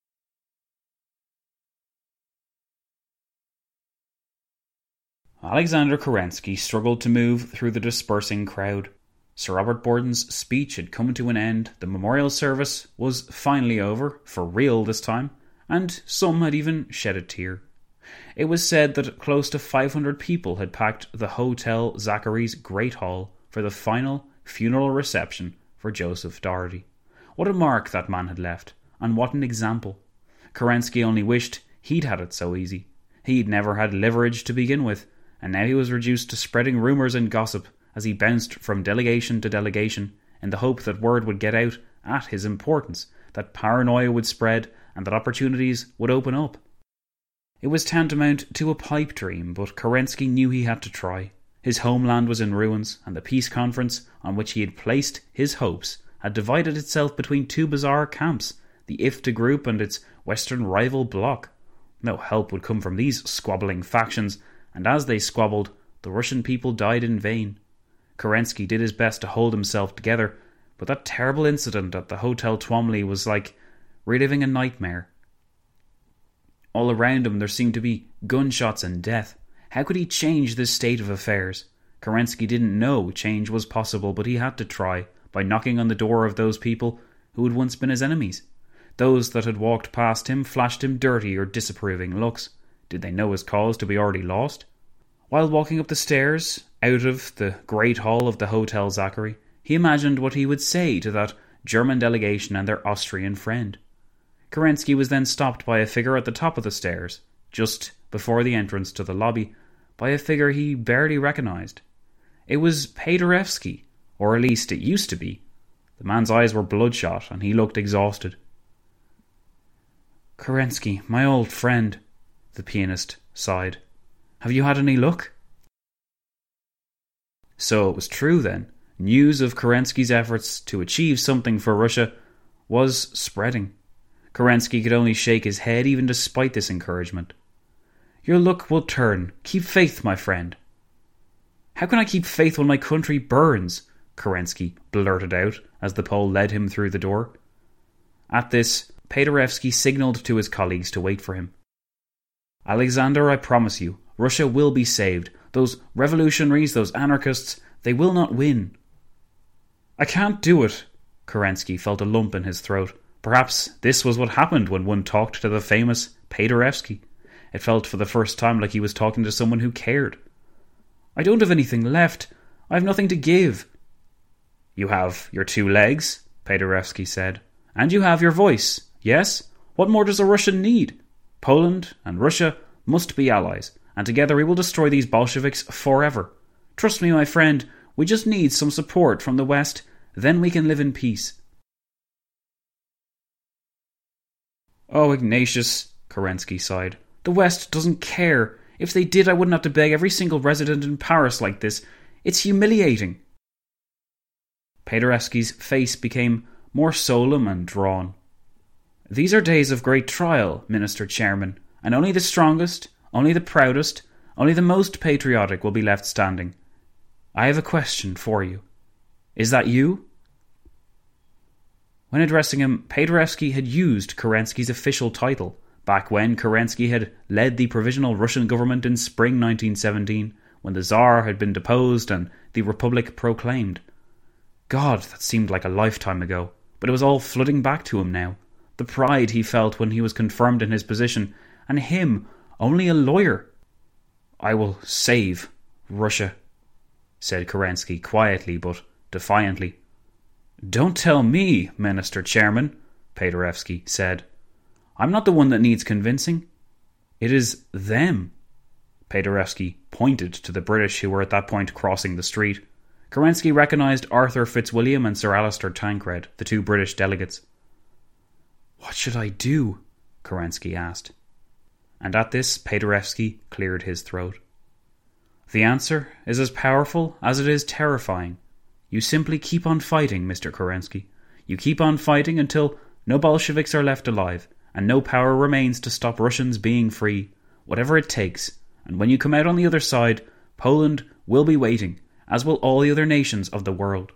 Alexander Kerensky struggled to move through the dispersing crowd. Sir Robert Borden's speech had come to an end, the memorial service was finally over, for real this time, and some had even shed a tear. It was said that close to five hundred people had packed the Hotel Zachary's Great Hall for the final funeral reception for Joseph Doherty. What a mark that man had left, and what an example. Kerensky only wished he'd had it so easy. He'd never had leverage to begin with, and now he was reduced to spreading rumours and gossip as he bounced from delegation to delegation in the hope that word would get out at his importance, that paranoia would spread, and that opportunities would open up. It was tantamount to a pipe dream, but Kerensky knew he had to try. His homeland was in ruins, and the peace conference on which he had placed his hopes had divided itself between two bizarre camps, the I F T A group and its western rival bloc. No help would come from these squabbling factions, and as they squabbled, the Russian people died in vain. Kerensky did his best to hold himself together, but that terrible incident at the Hotel Twomley was like reliving a nightmare. All around him there seemed to be gunshots and death. How could he change this state of affairs? Kerensky didn't know change was possible, but he had to try, by knocking on the door of those people who had once been his enemies. Those that had walked past him flashed him dirty or disapproving looks. Did they know his cause to be already lost? While walking up the stairs, out of the great hall of the Hotel Zachary, he imagined what he would say to that German delegation and their Austrian friend. Kerensky was then stopped by a figure at the top of the stairs, just before the entrance to the lobby, by a figure he barely recognised. It was Paderewski, or at least it used to be. The man's eyes were bloodshot, and he looked exhausted. "Kerensky, my old friend," the pianist sighed. "Have you had any luck?" So it was true then. News of Kerensky's efforts to achieve something for Russia was spreading. Kerensky could only shake his head even despite this encouragement. "Your luck will turn. Keep faith, my friend." "How can I keep faith when my country burns?" Kerensky blurted out as the Pole led him through the door. At this, Paderewski signalled to his colleagues to wait for him. "Alexander, I promise you, Russia will be saved. Those revolutionaries, those anarchists, they will not win." "I can't do it." Kerensky felt a lump in his throat. Perhaps this was what happened when one talked to the famous Paderewski. It felt for the first time like he was talking to someone who cared. "I don't have anything left. I have nothing to give." "You have your two legs," Paderewski said. "And you have your voice. Yes? What more does a Russian need? Poland and Russia must be allies, and together we will destroy these Bolsheviks forever. Trust me, my friend, we just need some support from the West, then we can live in peace." "Oh, Ignatius," Kerensky sighed. "The West doesn't care. If they did, I wouldn't have to beg every single resident in Paris like this. It's humiliating." Paderewski's face became more solemn and drawn. "These are days of great trial, Minister Chairman, and only the strongest, only the proudest, only the most patriotic will be left standing. I have a question for you. Is that you?" When addressing him, Paderewski had used Kerensky's official title, back when Kerensky had led the Provisional Russian government in spring nineteen seventeen, when the Tsar had been deposed and the Republic proclaimed. God, that seemed like a lifetime ago, but it was all flooding back to him now. The pride he felt when he was confirmed in his position, and him, only a lawyer. "I will save Russia," said Kerensky quietly but defiantly. "Don't tell me, Minister Chairman," Paderewski said. "I'm not the one that needs convincing. It is them." Paderewski pointed to the British who were at that point crossing the street. Kerensky recognised Arthur Fitzwilliam and Sir Alistair Tancred, the two British delegates. "What should I do?" Kerensky asked. And at this, Paderewski cleared his throat. "The answer is as powerful as it is terrifying. You simply keep on fighting, Mister Kerensky. You keep on fighting until no Bolsheviks are left alive, and no power remains to stop Russians being free, whatever it takes. And when you come out on the other side, Poland will be waiting, as will all the other nations of the world."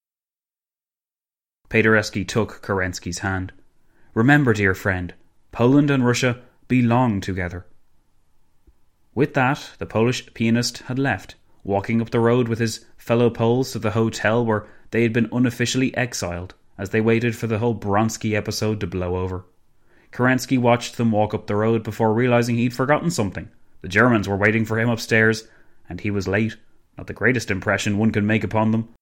Paderewski took Kerensky's hand. "Remember, dear friend, Poland and Russia belong together." With that, the Polish pianist had left, walking up the road with his fellow Poles to the hotel where they had been unofficially exiled, as they waited for the whole Bronski episode to blow over. Kerensky watched them walk up the road before realising he'd forgotten something. The Germans were waiting for him upstairs, and he was late. Not the greatest impression one could make upon them.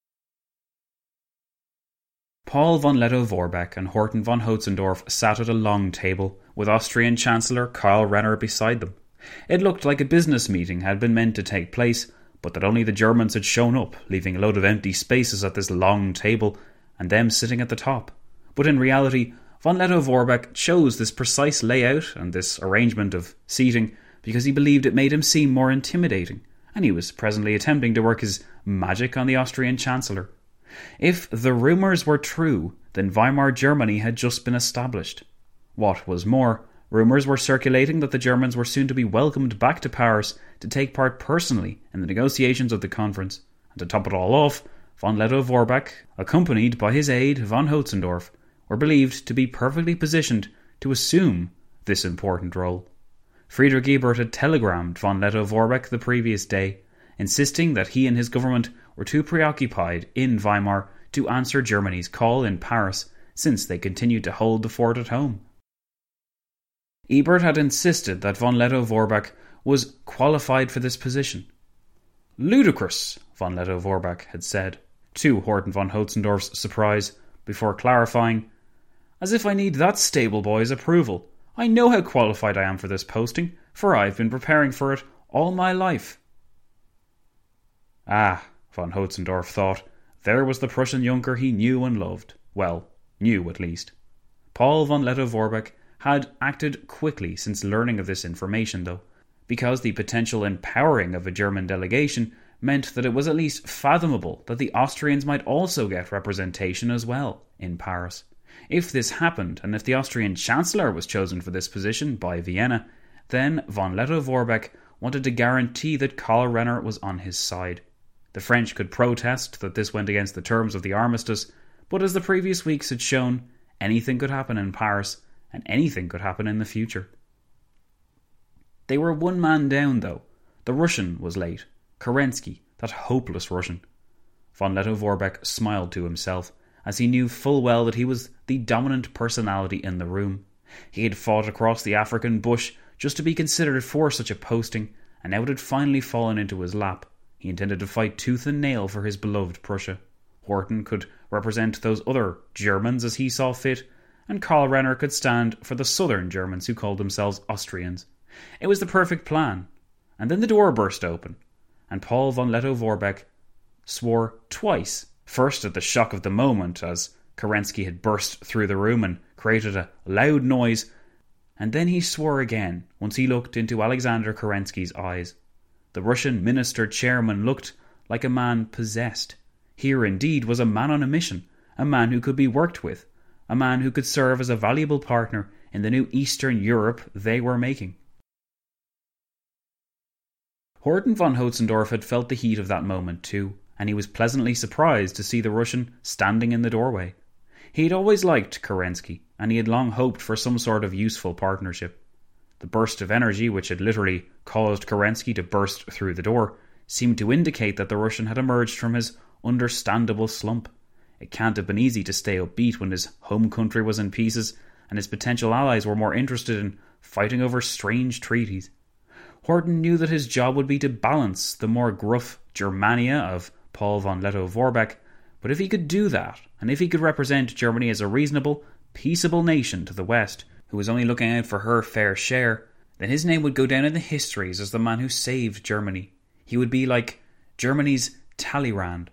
Paul von Lettow-Vorbeck and Horten von Hötzendorf sat at a long table, with Austrian Chancellor Karl Renner beside them. It looked like a business meeting had been meant to take place, but that only the Germans had shown up, leaving a load of empty spaces at this long table, and them sitting at the top. But in reality, von Lettow-Vorbeck chose this precise layout and this arrangement of seating because he believed it made him seem more intimidating, and he was presently attempting to work his magic on the Austrian Chancellor. If the rumours were true, then Weimar Germany had just been established. What was more, rumours were circulating that the Germans were soon to be welcomed back to Paris to take part personally in the negotiations of the conference, and to top it all off, von Lettow-Vorbeck, accompanied by his aide von Hötzendorf, were believed to be perfectly positioned to assume this important role. Friedrich Ebert had telegrammed von Lettow-Vorbeck the previous day, insisting that he and his government were too preoccupied in Weimar to answer Germany's call in Paris, since they continued to hold the fort at home. Ebert had insisted that von Lettow-Vorbeck was qualified for this position. "Ludicrous," von Lettow-Vorbeck had said, to Horten von Hötzendorf's surprise, before clarifying, "As if I need that stable boy's approval. I know how qualified I am for this posting, for I've been preparing for it all my life." Ah, von Hötzendorf thought, there was the Prussian Junker he knew and loved. Well, knew at least. Paul von Lettow-Vorbeck had acted quickly since learning of this information, though, because the potential empowering of a German delegation meant that it was at least fathomable that the Austrians might also get representation as well in Paris. If this happened, and if the Austrian Chancellor was chosen for this position by Vienna, then von Lettow-Vorbeck wanted to guarantee that Karl Renner was on his side. The French could protest that this went against the terms of the armistice, but as the previous weeks had shown, anything could happen in Paris, and anything could happen in the future. They were one man down, though. The Russian was late. Kerensky, that hopeless Russian. Von Lettow-Vorbeck smiled to himself, as he knew full well that he was the dominant personality in the room. He had fought across the African bush just to be considered for such a posting, and now it had finally fallen into his lap. He intended to fight tooth and nail for his beloved Prussia. Horten could represent those other Germans as he saw fit, and Karl Renner could stand for the southern Germans who called themselves Austrians. It was the perfect plan. And then the door burst open, and Paul von Lettow-Vorbeck swore twice. First at the shock of the moment, as Kerensky had burst through the room and created a loud noise, and then he swore again once he looked into Alexander Kerensky's eyes. The Russian minister chairman looked like a man possessed. Here indeed was a man on a mission, a man who could be worked with, a man who could serve as a valuable partner in the new Eastern Europe they were making. Horten von Hötzendorf had felt the heat of that moment too, and he was pleasantly surprised to see the Russian standing in the doorway. He had always liked Kerensky, and he had long hoped for some sort of useful partnership. The burst of energy which had literally caused Kerensky to burst through the door seemed to indicate that the Russian had emerged from his understandable slump. It can't have been easy to stay upbeat when his home country was in pieces, and his potential allies were more interested in fighting over strange treaties. Horten knew that his job would be to balance the more gruff Germania of Paul von Lettow-Vorbeck, but if he could do that, and if he could represent Germany as a reasonable, peaceable nation to the West, who was only looking out for her fair share, then his name would go down in the histories as the man who saved Germany. He would be like Germany's Talleyrand.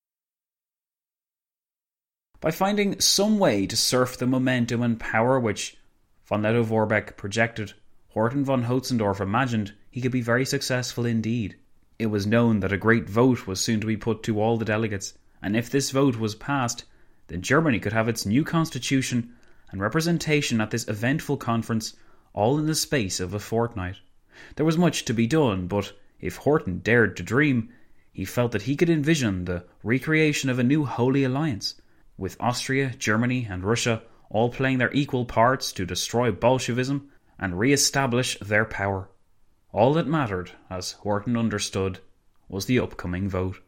By finding some way to surf the momentum and power which von Lettow-Vorbeck projected, Horten von Hötzendorf imagined he could be very successful indeed. It was known that a great vote was soon to be put to all the delegates, and if this vote was passed, then Germany could have its new constitution and representation at this eventful conference all in the space of a fortnight. There was much to be done, but if Horten dared to dream, he felt that he could envision the recreation of a new Holy Alliance, with Austria, Germany and Russia all playing their equal parts to destroy Bolshevism and re-establish their power. All that mattered, as Horten understood, was the upcoming vote.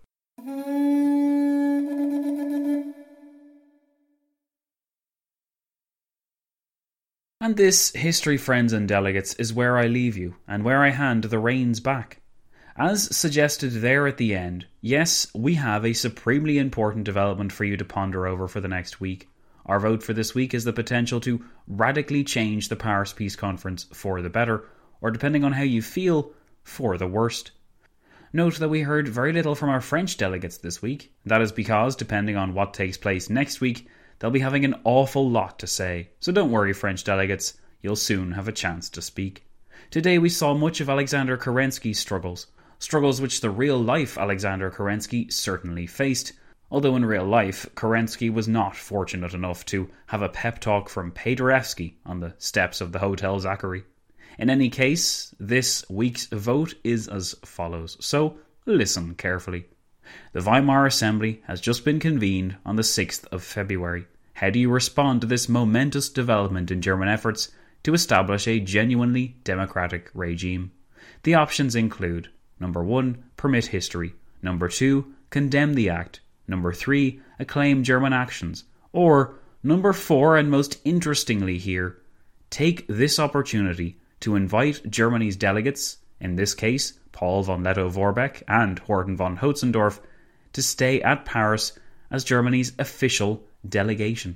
And this, history friends and delegates, is where I leave you, and where I hand the reins back. As suggested there at the end, yes, we have a supremely important development for you to ponder over for the next week. Our vote for this week is the potential to radically change the Paris Peace Conference for the better, or depending on how you feel, for the worst. Note that we heard very little from our French delegates this week. That is because, depending on what takes place next week, they'll be having an awful lot to say. So don't worry, French delegates, you'll soon have a chance to speak. Today we saw much of Alexander Kerensky's struggles. Struggles which the real-life Alexander Kerensky certainly faced, although in real life, Kerensky was not fortunate enough to have a pep talk from Paderewski on the steps of the Hotel Zachary. In any case, this week's vote is as follows, so listen carefully. The Weimar Assembly has just been convened on the sixth of February. How do you respond to this momentous development in German efforts to establish a genuinely democratic regime? The options include: Number one, permit history. Number two, condemn the act. Number three, acclaim German actions. Or, number four, and most interestingly here, take this opportunity to invite Germany's delegates, in this case Paul von Lettow-Vorbeck and Horten von Hotzendorf, to stay at Paris as Germany's official delegation.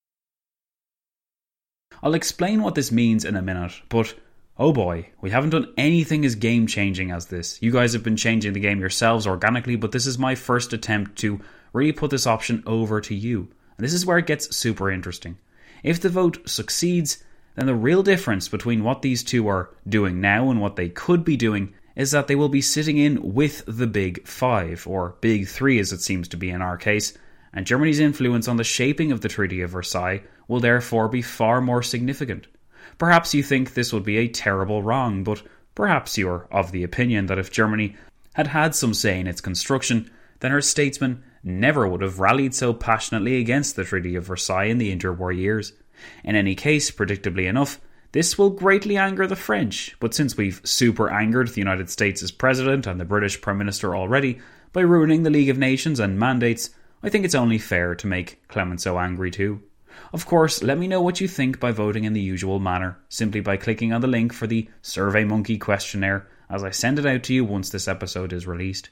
I'll explain what this means in a minute, but oh boy, we haven't done anything as game-changing as this. You guys have been changing the game yourselves organically, but this is my first attempt to really put this option over to you. And this is where it gets super interesting. If the vote succeeds, then the real difference between what these two are doing now and what they could be doing is that they will be sitting in with the Big Five, or Big Three as it seems to be in our case, and Germany's influence on the shaping of the Treaty of Versailles will therefore be far more significant. Perhaps you think this would be a terrible wrong, but perhaps you're of the opinion that if Germany had had some say in its construction, then her statesmen never would have rallied so passionately against the Treaty of Versailles in the interwar years. In any case, predictably enough, this will greatly anger the French, but since we've super angered the United States' President and the British Prime Minister already by ruining the League of Nations and mandates, I think it's only fair to make Clemenceau angry too. Of course, let me know what you think by voting in the usual manner, simply by clicking on the link for the SurveyMonkey questionnaire as I send it out to you once this episode is released.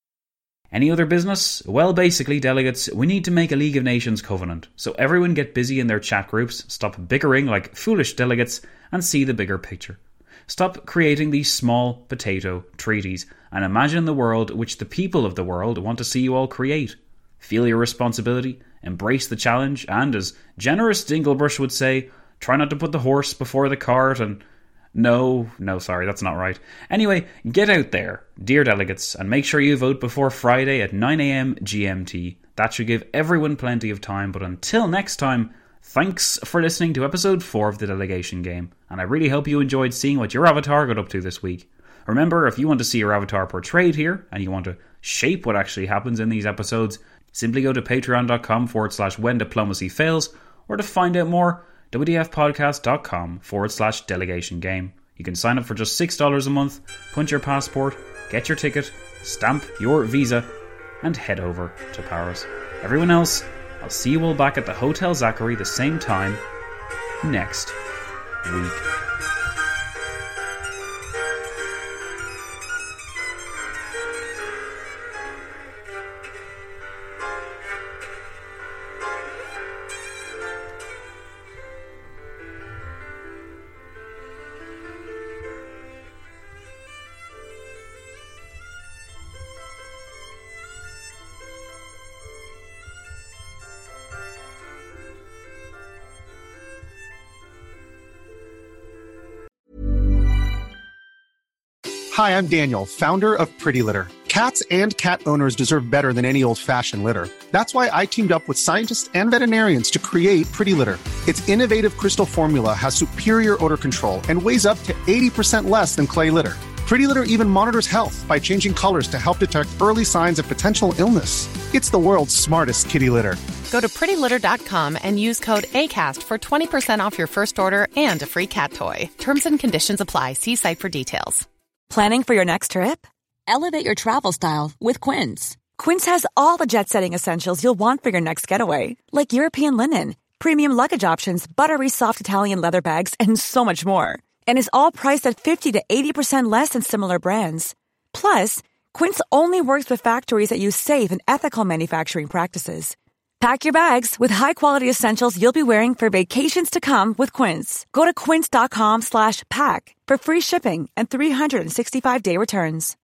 Any other business? Well, basically, delegates, we need to make a League of Nations covenant, so everyone get busy in their chat groups, stop bickering like foolish delegates, and see the bigger picture. Stop creating these small potato treaties, and imagine the world which the people of the world want to see you all create. Feel your responsibility, embrace the challenge, and as generous Dinglebrush would say, try not to put the horse before the cart and... No, no, sorry, that's not right. Anyway, get out there, dear delegates, and make sure you vote before Friday at nine a.m. G M T. That should give everyone plenty of time, but until next time, thanks for listening to episode four of the Delegation Game, and I really hope you enjoyed seeing what your avatar got up to this week. Remember, if you want to see your avatar portrayed here, and you want to shape what actually happens in these episodes, simply go to patreon.com forward slash when diplomacy fails, or to find out more, wdfpodcast.com forward slash delegation game. You can sign up for just six dollars a month, punch your passport, get your ticket, stamp your visa, and head over to Paris. Everyone else, I'll see you all back at the Hotel Zachary the same time next week. Hi, I'm Daniel, founder of Pretty Litter. Cats and cat owners deserve better than any old-fashioned litter. That's why I teamed up with scientists and veterinarians to create Pretty Litter. Its innovative crystal formula has superior odor control and weighs up to eighty percent less than clay litter. Pretty Litter even monitors health by changing colors to help detect early signs of potential illness. It's the world's smartest kitty litter. Go to pretty litter dot com and use code ACAST for twenty percent off your first order and a free cat toy. Terms and conditions apply. See site for details. Planning for your next trip? Elevate your travel style with Quince. Quince has all the jet-setting essentials you'll want for your next getaway, like European linen, premium luggage options, buttery soft Italian leather bags, and so much more. And is all priced at fifty to eighty percent less than similar brands. Plus, Quince only works with factories that use safe and ethical manufacturing practices. Pack your bags with high-quality essentials you'll be wearing for vacations to come with Quince. Go to quince.com slash pack for free shipping and three sixty-five day returns.